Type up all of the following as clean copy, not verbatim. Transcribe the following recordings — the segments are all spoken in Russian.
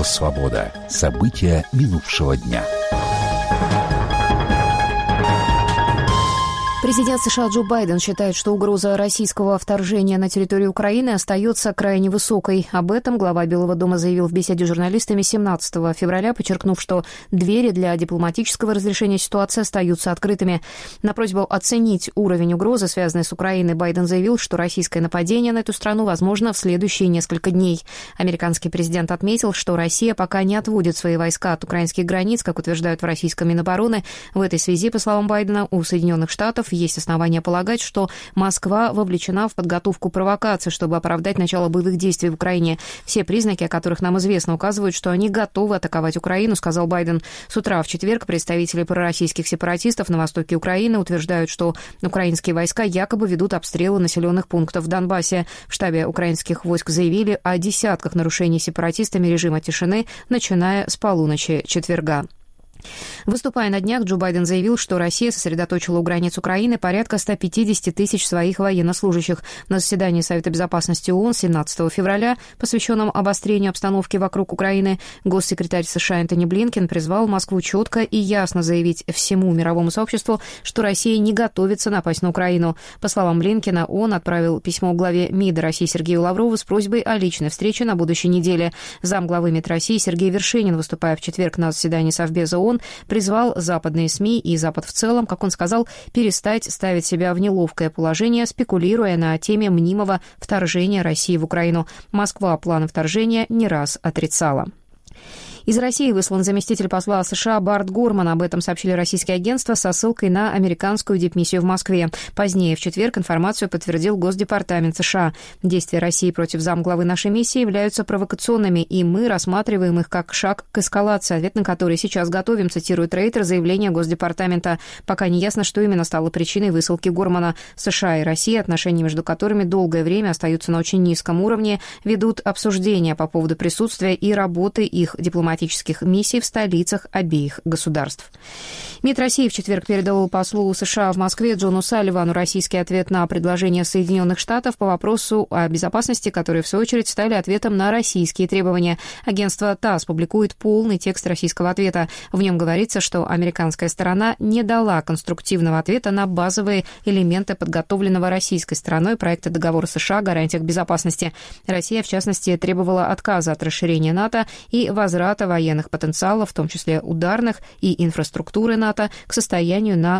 Радио «Свобода». События минувшего дня. Президент США Джо Байден считает, что угроза российского вторжения на территорию Украины остается крайне высокой. Об этом глава Белого дома заявил в беседе с журналистами 17 февраля, подчеркнув, что двери для дипломатического разрешения ситуации остаются открытыми. На просьбу оценить уровень угрозы, связанной с Украиной, Байден заявил, что российское нападение на эту страну возможно в следующие несколько дней. Американский президент отметил, что Россия пока не отводит свои войска от украинских границ, как утверждают в российском Минобороны. В этой связи, по словам Байдена, у Соединенных Штатов есть основания полагать, что Москва вовлечена в подготовку провокации, чтобы оправдать начало боевых действий в Украине. Все признаки, о которых нам известно, указывают, что они готовы атаковать Украину, сказал Байден. С утра в четверг представители пророссийских сепаратистов на востоке Украины утверждают, что украинские войска якобы ведут обстрелы населенных пунктов в Донбассе. В штабе украинских войск заявили о десятках нарушений сепаратистами режима тишины, начиная с полуночи четверга. Выступая на днях, Джо Байден заявил, что Россия сосредоточила у границ Украины порядка 150 тысяч своих военнослужащих. На заседании Совета безопасности ООН 17 февраля, посвященном обострению обстановки вокруг Украины, госсекретарь США Энтони Блинкен призвал Москву четко и ясно заявить всему мировому сообществу, что Россия не готовится напасть на Украину. По словам Блинкена, он отправил письмо главе МИДа России Сергею Лаврову с просьбой о личной встрече на будущей неделе. Замглавы МИД России Сергей Вершинин, выступая в четверг на заседании Совбеза ООН, призвал западные СМИ и Запад в целом, как он сказал, перестать ставить себя в неловкое положение, спекулируя на теме мнимого вторжения России в Украину. Москва планы вторжения не раз отрицала. Из России выслан заместитель посла США Барт Горман. Об этом сообщили российские агентства со ссылкой на американскую дипмиссию в Москве. Позднее, в четверг, информацию подтвердил Госдепартамент США. Действия России против замглавы нашей миссии являются провокационными, и мы рассматриваем их как шаг к эскалации, ответ на который сейчас готовим, цитирует Рейтер заявление Госдепартамента. Пока не ясно, что именно стало причиной высылки Гормана. США и Россия, отношения между которыми долгое время остаются на очень низком уровне, ведут обсуждения по поводу присутствия и работы их дипломатических миссий в столицах обеих государств. МИД России в четверг передал послу США в Москве Джону Салливану российский ответ на предложение Соединенных Штатов по вопросу о безопасности, которые, в свою очередь, стали ответом на российские требования. Агентство ТАСС публикует полный текст российского ответа. В нем говорится, что американская сторона не дала конструктивного ответа на базовые элементы подготовленного российской стороной проекта договора США о гарантиях безопасности. Россия, в частности, требовала отказа от расширения НАТО и возврата военных потенциалов, в том числе ударных и инфраструктуры НАТО, к состоянию на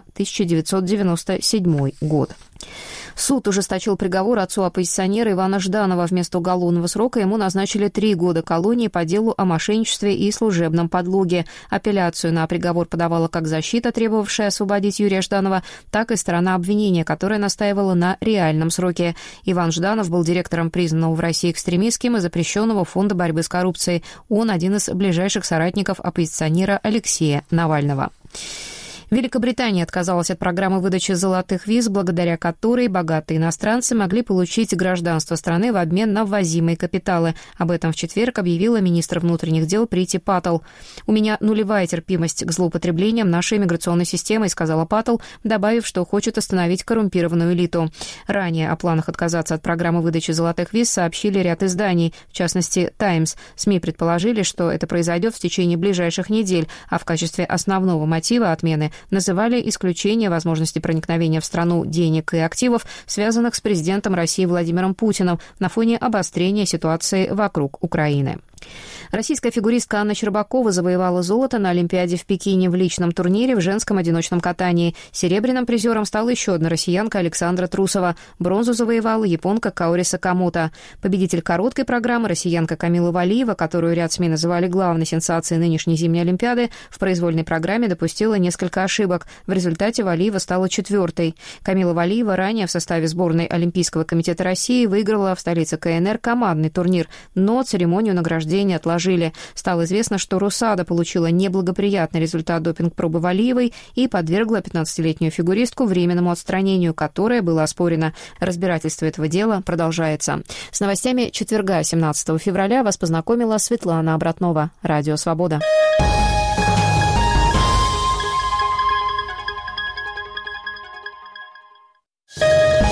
1997 год. Суд ужесточил приговор отцу оппозиционера Ивана Жданова. Вместо уголовного срока ему назначили 3 года колонии по делу о мошенничестве и служебном подлоге. Апелляцию на приговор подавала как защита, требовавшая освободить Юрия Жданова, так и сторона обвинения, которая настаивала на реальном сроке. Иван Жданов был директором признанного в России экстремистским и запрещенного фонда борьбы с коррупцией. Он один из ближайших соратников оппозиционера Алексея Навального. Великобритания отказалась от программы выдачи золотых виз, благодаря которой богатые иностранцы могли получить гражданство страны в обмен на ввозимые капиталы. Об этом в четверг объявила министр внутренних дел Прити Паттл. «У меня нулевая терпимость к злоупотреблениям нашей иммиграционной системой», сказала Паттл, добавив, что хочет остановить коррумпированную элиту. Ранее о планах отказаться от программы выдачи золотых виз сообщили ряд изданий, в частности «Таймс». СМИ предположили, что это произойдет в течение ближайших недель, а в качестве основного мотива отмены называли исключение возможности проникновения в страну денег и активов, связанных с президентом России Владимиром Путиным, на фоне обострения ситуации вокруг Украины. Российская фигуристка Анна Щербакова завоевала золото на Олимпиаде в Пекине в личном турнире в женском одиночном катании. Серебряным призером стала еще одна россиянка Александра Трусова. Бронзу завоевала японка Каори Сакамото. Победитель короткой программы, россиянка Камила Валиева, которую ряд СМИ называли главной сенсацией нынешней зимней Олимпиады, в произвольной программе допустила несколько ошибок. В результате Валиева стала 4-й. Камила Валиева ранее в составе сборной Олимпийского комитета России выиграла в столице КНР командный турнир, но церемонию награждения отложили. Стало известно, что Русада получила неблагоприятный результат допинг-пробы Валиевой и подвергла 15-летнюю фигуристку временному отстранению, которое было оспорено. Разбирательство этого дела продолжается. С новостями четверга, 17 февраля, вас познакомила Светлана Обратнова. Радио «Свобода».